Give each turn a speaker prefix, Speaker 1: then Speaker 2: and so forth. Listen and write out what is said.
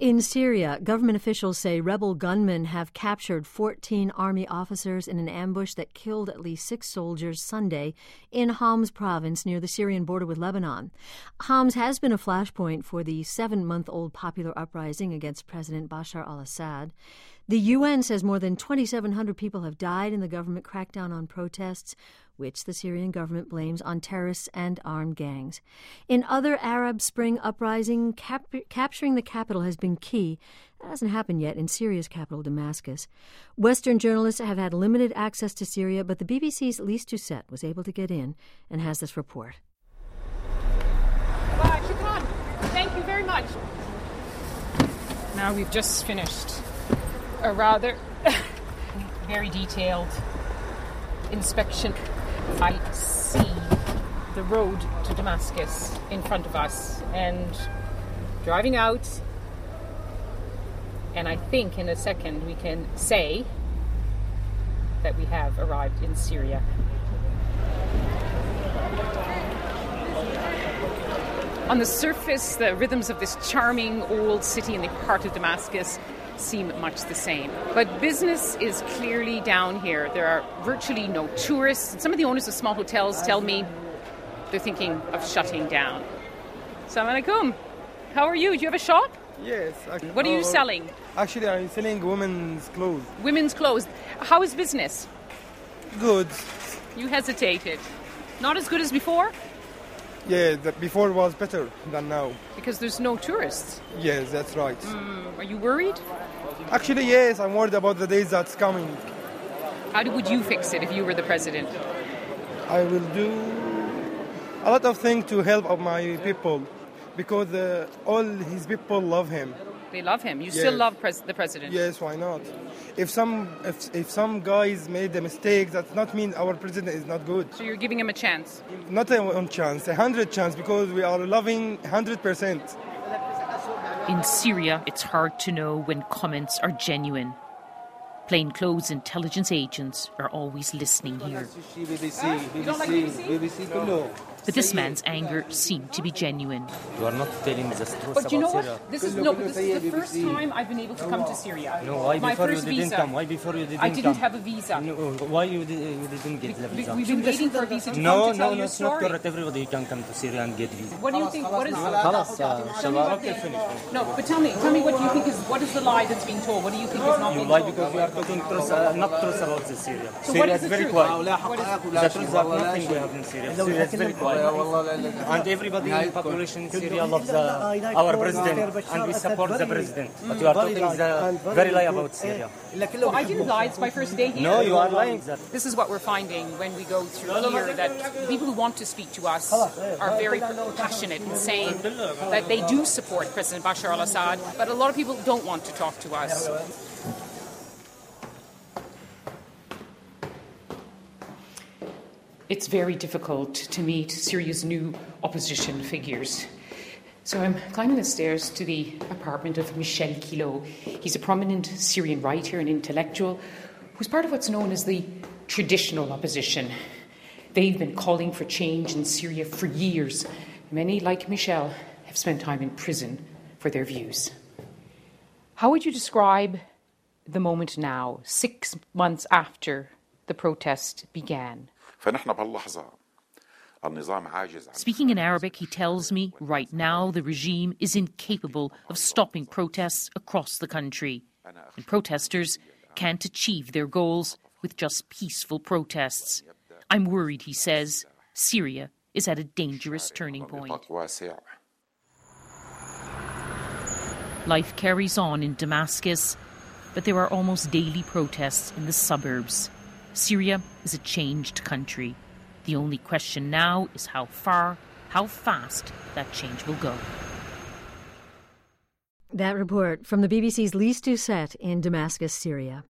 Speaker 1: In Syria, government officials say rebel gunmen have captured 14 army officers in an ambush that killed at least 6 soldiers Sunday in Homs province near the Syrian border with Lebanon. Homs has been a flashpoint for the 7-month-old popular uprising against President Bashar al-Assad. The UN says more than 2,700 people have died in the government crackdown on protests, which the Syrian government blames on terrorists and armed gangs. In other Arab Spring uprising, capturing the capital has been key. That hasn't happened yet in Syria's capital, Damascus. Western journalists have had limited access to Syria, but the BBC's Lise Doucet was able to get in and has this report.
Speaker 2: Shukran. Thank you very much. Now we've just finished a rather very detailed inspection. I see the road to Damascus in front of us and driving out, and I think in a second we can say that we have arrived in Syria. On the surface, the rhythms of this charming old city in the heart of Damascus seem much the same. But business is clearly down here. There are virtually no tourists. And some of the owners of small hotels tell me they're thinking of shutting down. Assalamu alaikum. How are you? Do you have a shop?
Speaker 3: Yes.
Speaker 2: What are you selling?
Speaker 3: Actually, I'm selling women's clothes.
Speaker 2: Women's clothes. How is business?
Speaker 3: Good.
Speaker 2: You hesitated. Not as good as before?
Speaker 3: Yeah, before was better than now.
Speaker 2: Because there's no tourists?
Speaker 3: Yes, that's right.
Speaker 2: Are you worried?
Speaker 3: Actually, yes, I'm worried about the days that's coming.
Speaker 2: How would you fix it if you were the president?
Speaker 3: I will do a lot of things to help out my people because all his people love him.
Speaker 2: They love him. You still love the president?
Speaker 3: Yes, why not? If some guys made a mistake, that not mean our president is not good.
Speaker 2: So you're giving him a chance?
Speaker 3: Not a 1 chance, 100 chance, because we are loving 100%.
Speaker 4: In Syria, it's hard to know when comments are genuine. Plainclothes intelligence agents are always listening here. But this man's anger seemed to be genuine.
Speaker 5: You are not telling me the truth.
Speaker 2: But you know what? This is the first time I've been able to come to Syria.
Speaker 5: No, why before you didn't come? Why before you didn't come?
Speaker 2: I didn't have a visa.
Speaker 5: No, why you didn't get the visa?
Speaker 2: We've been waiting for a visa to come to tell you a
Speaker 5: it's not
Speaker 2: story.
Speaker 5: correct. Everybody can come to Syria and get visa.
Speaker 2: What do you think? What is?
Speaker 5: Okay, finish.
Speaker 2: No, but tell me what do you think is? What is the lie that's being told? What do you think is not being
Speaker 5: lie
Speaker 2: told?
Speaker 5: because we are talking truth, not truth about the Syria.
Speaker 2: So
Speaker 5: Syria
Speaker 2: what is the
Speaker 5: very
Speaker 2: truth?
Speaker 5: quiet.
Speaker 2: The
Speaker 5: truth is nothing we have in Syria. Syria is very quiet. And everybody in the population in Syria loves our president, and we support the president. But you are talking very lie about Syria.
Speaker 2: Well, I didn't lie. It's my first day here.
Speaker 5: No, you are lying.
Speaker 2: This is what we're finding when we go through here, that the people who want to speak to us are very passionate in saying that they do support President Bashar al-Assad, but a lot of people don't want to talk to us. It's very difficult to meet Syria's new opposition figures. So I'm climbing the stairs to the apartment of Michel Quillot. He's a prominent Syrian writer and intellectual who's part of what's known as the traditional opposition. They've been calling for change in Syria for years. Many, like Michel, have spent time in prison for their views. How would you describe the moment now, 6 months after the protest began?
Speaker 4: Speaking in Arabic, he tells me right now the regime is incapable of stopping protests across the country. And protesters can't achieve their goals with just peaceful protests. I'm worried, he says, Syria is at a dangerous turning point. Life carries on in Damascus, but there are almost daily protests in the suburbs. Syria is a changed country. The only question now is how far, how fast that change will go.
Speaker 1: That report from the BBC's Lise Doucet in Damascus, Syria.